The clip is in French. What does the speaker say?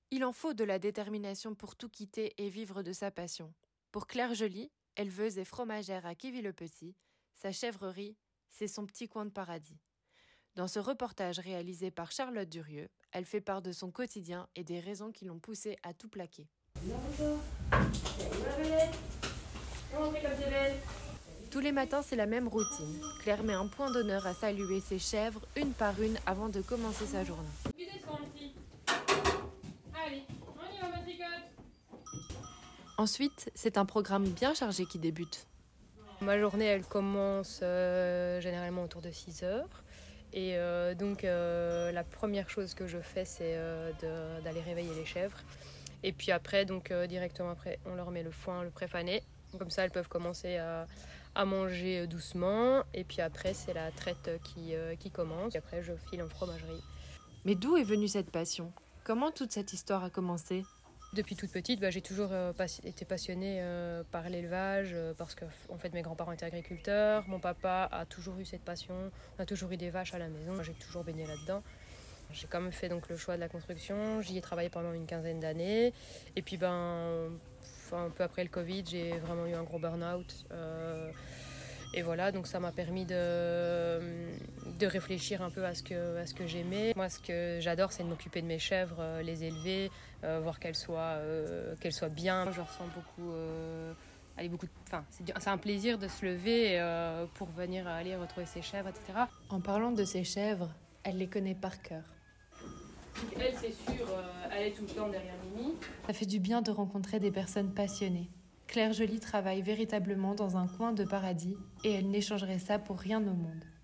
Il en faut de la détermination pour tout quitter et vivre de sa passion. Pour Claire Joly, éleveuse et fromagère à Quéville-le-Petit, sa chèvrerie, c'est son petit coin de paradis. Dans ce reportage réalisé par Charlotte Durieux, elle fait part de son quotidien et des raisons qui l'ont poussée à tout plaquer. Tous les matins, c'est la même routine. Claire met un point d'honneur à saluer ses chèvres une par une avant de commencer sa journée. Allez, on y va, ma tricote. Ensuite, c'est un programme bien chargé qui débute. Ma journée, elle commence généralement autour de 6 heures. Et donc, la première chose que je fais, c'est d'aller réveiller les chèvres. Et puis après, directement après, on leur met le foin, le préfané. Comme ça, elles peuvent commencer à manger doucement. Et puis après, c'est la traite qui commence. Et après, je file en fromagerie. Mais d'où est venue cette passion ? Comment toute cette histoire a commencé ? Depuis toute petite, j'ai toujours été passionnée par l'élevage parce que en fait, mes grands-parents étaient agriculteurs. Mon papa a toujours eu cette passion. On a toujours eu des vaches à la maison. J'ai toujours baigné là-dedans. J'ai quand même fait donc le choix de la construction. J'y ai travaillé pendant une quinzaine d'années. Et puis, un peu après le Covid, j'ai vraiment eu un gros burn-out. Et voilà, donc ça m'a permis de réfléchir un peu à ce que j'aimais. Moi, ce que j'adore, c'est de m'occuper de mes chèvres, les élever, voir qu'elles soient bien. Je ressens beaucoup... c'est un plaisir de se lever pour venir aller retrouver ses chèvres, etc. En parlant de ses chèvres, elle les connaît par cœur. Elle, c'est sûr, elle est tout le temps derrière Mimi. Ça fait du bien de rencontrer des personnes passionnées. Claire Joly travaille véritablement dans un coin de paradis et elle n'échangerait ça pour rien au monde.